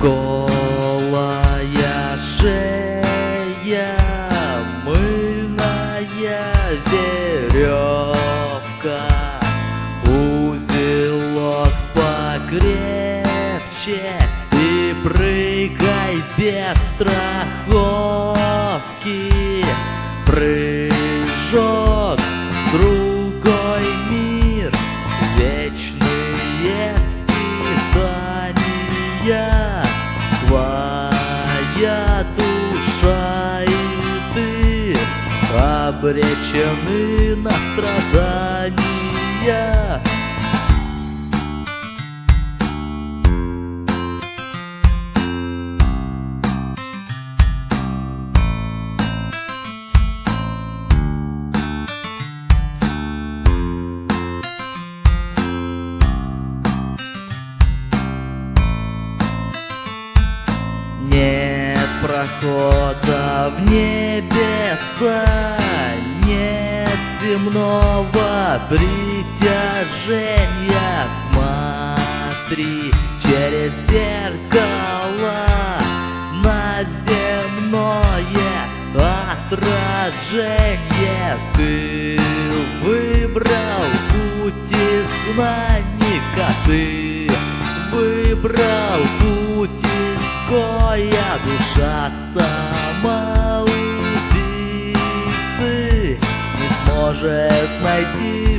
Голая шея, мыльная веревка, узелок покрепче и прыгай без страховки. Прыжок в другой мир, вечные испытания. Твоя душа и ты обречены на страдания. Нет прохода в небеса, нет земного притяжения. Смотри через зеркало на земное отражение. Ты выбрал путь изгнанника, ты выбрал путь изгоя. Душа самоубийцы не сможет найти